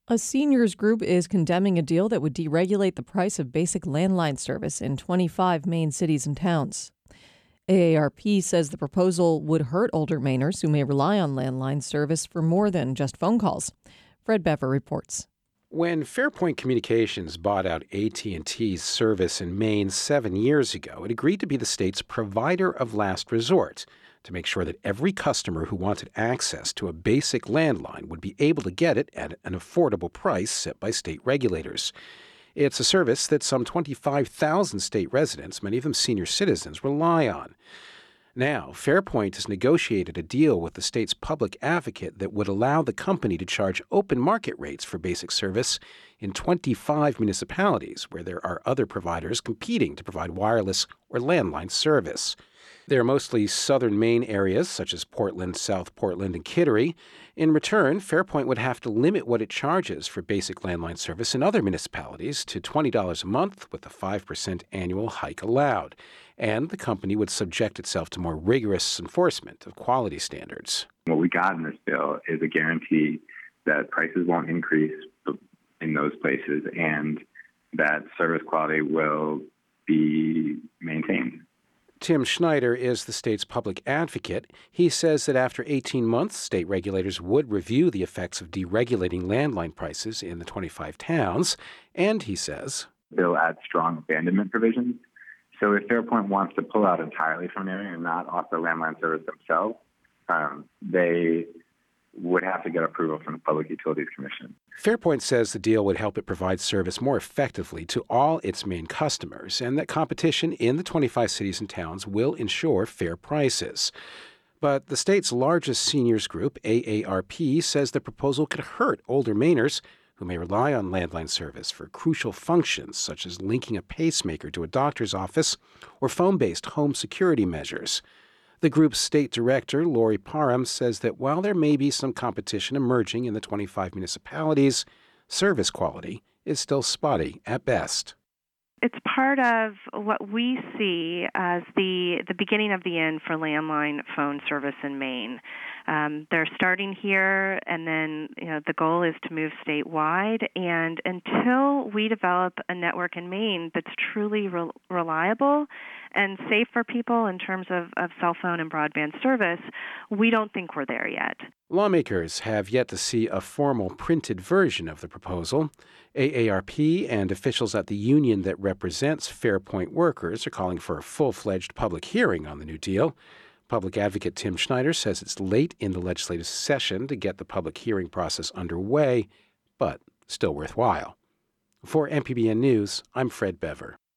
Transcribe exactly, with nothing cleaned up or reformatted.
A seniors group is condemning a deal that would deregulate the price of basic landline service in twenty-five Maine cities and towns. A A R P says the proposal would hurt older Mainers who may rely on landline service for more than just phone calls. Fred Bever reports. When Fairpoint Communications bought out A T and T's service in Maine seven years ago, it agreed to be the state's provider of last resort to make sure that every customer who wanted access to a basic landline would be able to get it at an affordable price set by state regulators. It's a service that some twenty-five thousand state residents, many of them senior citizens, rely on. Now, Fairpoint has negotiated a deal with the state's public advocate that would allow the company to charge open market rates for basic service in twenty-five municipalities where there are other providers competing to provide wireless or landline service. They're mostly southern Maine areas, such as Portland, South Portland, and Kittery. In return, Fairpoint would have to limit what it charges for basic landline service in other municipalities to twenty dollars a month, with a five percent annual hike allowed. And the company would subject itself to more rigorous enforcement of quality standards. What we got in this bill is a guarantee that prices won't increase in those places and that service quality will be maintained. Tim Schneider is the state's public advocate. He says that after eighteen months, state regulators would review the effects of deregulating landline prices in the twenty-five towns. And he says, the bill adds strong abandonment provisions. So if Fairpoint wants to pull out entirely from an area and not offer landline service themselves, um, they would have to get approval from the Public Utilities Commission. Fairpoint says the deal would help it provide service more effectively to all its main customers, and that competition in the twenty-five cities and towns will ensure fair prices. But the state's largest seniors group, A A R P, says the proposal could hurt older Mainers who may rely on landline service for crucial functions such as linking a pacemaker to a doctor's office or phone-based home security measures. The group's state director, Lori Parham, says that while there may be some competition emerging in the twenty-five municipalities, service quality is still spotty at best. It's part of what we see as the, the beginning of the end for landline phone service in Maine. Um, they're starting here, and then you know the goal is to move statewide. And until we develop a network in Maine that's truly re- reliable and safe for people in terms of, of cell phone and broadband service, we don't think we're there yet. Lawmakers have yet to see a formal printed version of the proposal. A A R P and officials at the union that represents Fairpoint workers are calling for a full-fledged public hearing on the new deal. Public advocate Tim Schneider says it's late in the legislative session to get the public hearing process underway, but still worthwhile. For M P B N News, I'm Fred Bever.